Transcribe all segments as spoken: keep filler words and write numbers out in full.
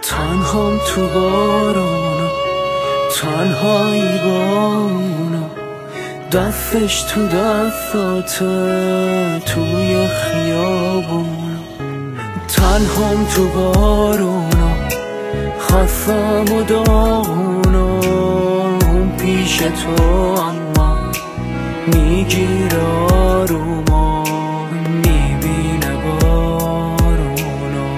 تنهام تو بارونا، تنهایی بارونا، دستش تو دستاته توی خیابونا. تنهام تو بارونا، خواستم و داغونا، اون پیش تو اما میگیره آروما، میبینه بارونا.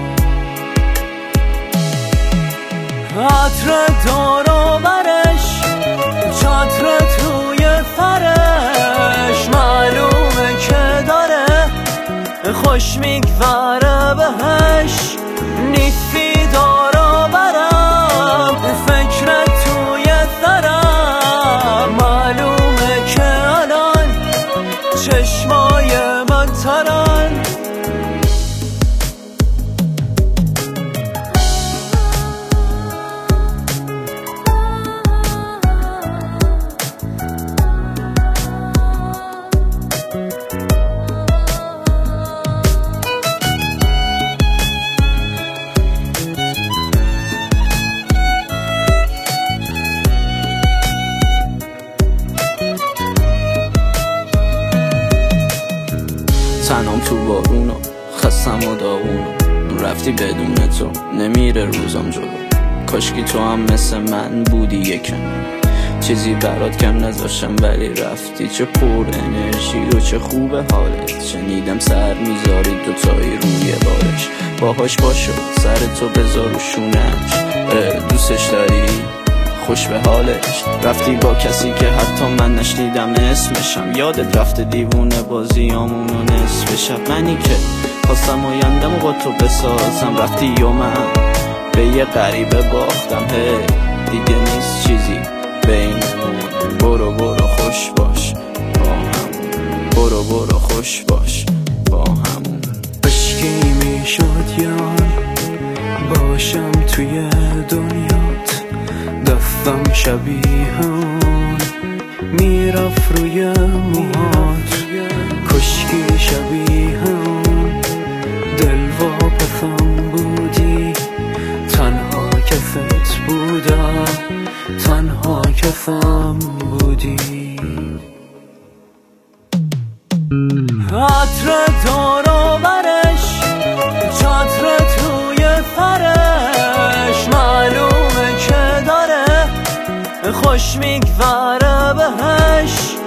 عطر دارو برش، چتر توی سرش، معلومه که داره خوش میگذره بهش. نیستی دارو برم، فکر توی سرم، معلومه که الان چشمای من ترن. تنام تو بارونا، خستم و داغونا، رفتی بدون تو نمیره روزم جلو. کاشکی تو هم مثل من بودی یکم، چیزی برات کم نذاشتم ولی رفتی. چه پر انرژی و چه خوبه حالت، شنیدم سر میذاری دوتایی روی بارش. باهاش باشو سر تو بذار و شونش، دوستش داری خوش به حالش. رفتی با کسی که حتی من نشنیدم اسمشم، یادت رفته دیوونه بازیامون و نصف شب. منی که خواستم آیندم و با تو بسازم، رفتی و من به یه غریبه باختم. هی دیگه نیست چیزی بینمون، برو برو خوش باش با همون، برو برو خوش باش با همون. عشقی میشد یار باشم توی دنیات، دستم شبیه اون میرفت روی موهات. کشکی شبیه اون دلواپسم بودی، تنها کست بودم، تنها کسم بودی. عطر دارو برش، چتر توی سرش، معلومه که داره خوش میگذره بهش.